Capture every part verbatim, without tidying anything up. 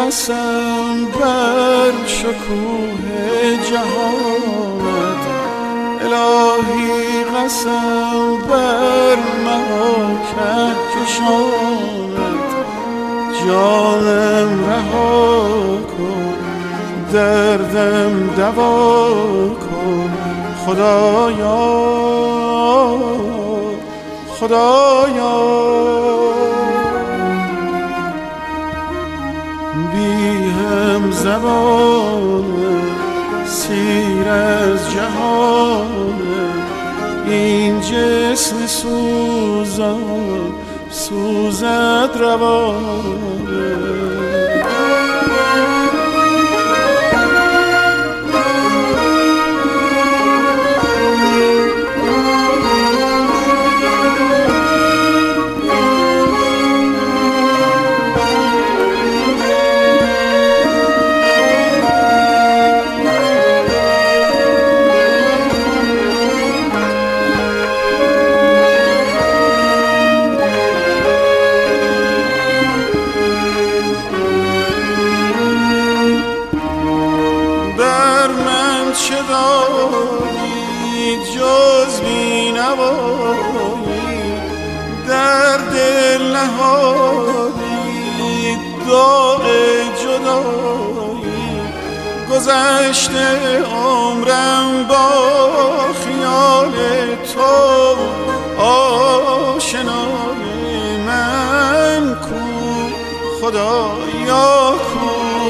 قسم بر شکوه جهانت، الهی قسم بر مهاکه کشانت. جانم رها کن، دردم دوا کن، خدایا خدایا. بی هم زبان سیر از جهان، این جسم سوزان سوزد روانه. چه داری جز بینوایی، در دل نهادی داغ جدایی. گذشته عمرم با خیال تو، آشنای من کو خدایا کو.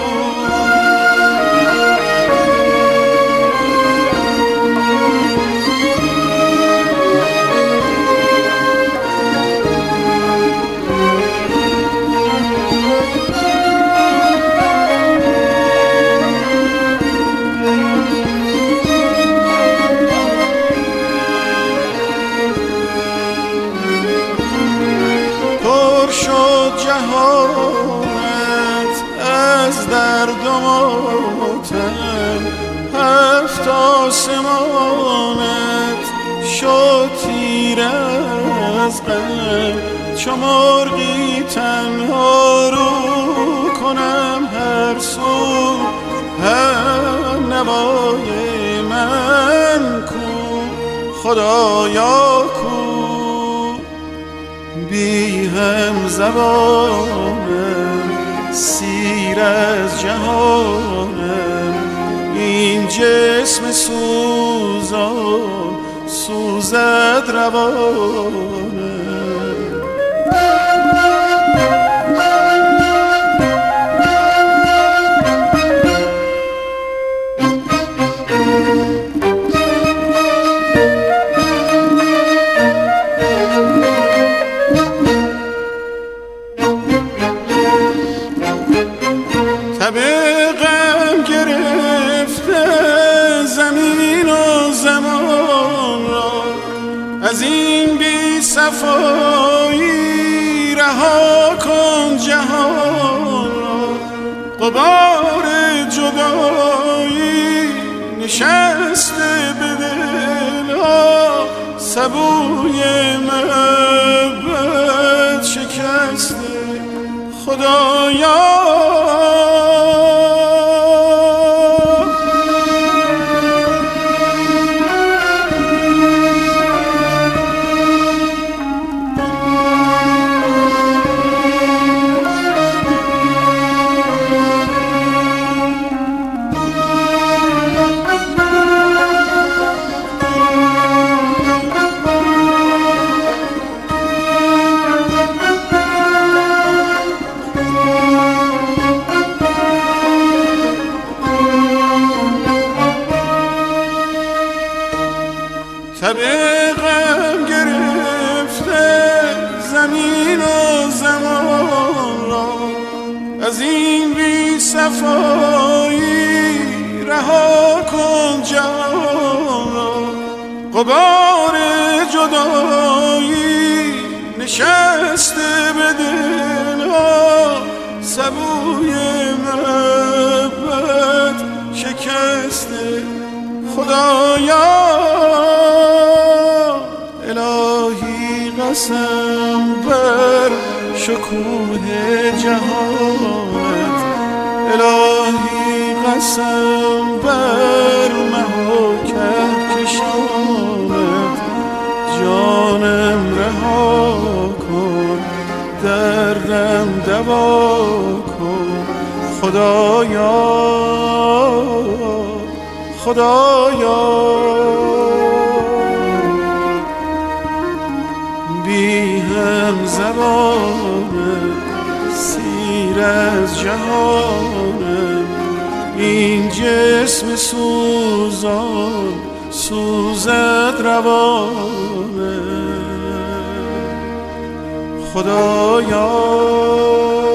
جهانت از درد و ماتم، هفت آسمانت شد تیر از غم. چو مرغی تنها رو کنم هر سو، هم نوای من کو خدایا کو. بی هم زبانم سیر از جهانم، این جسم سوزان سوزد روانم. غم گرفته زمین و زمان را، از این بی صفایی رها کن جهان را. غبار جدایی نشسته به دلها، سبوی محبت شکسته خدایا. تب غم گرفته زمین و زمان را، از این بی صفایی رها کن جهان را. غبار جدایی نشسته به دلها، سبوی محبت شکسته خدایا. الهی قسم بر شکوه جهانت، نفسم بر کهکشانت جانم رها کن، دردم دوا کن خدایا خدایا. بی هم زبانم سیر از جهانم، این جسم سوزان سوزد روانم خدایا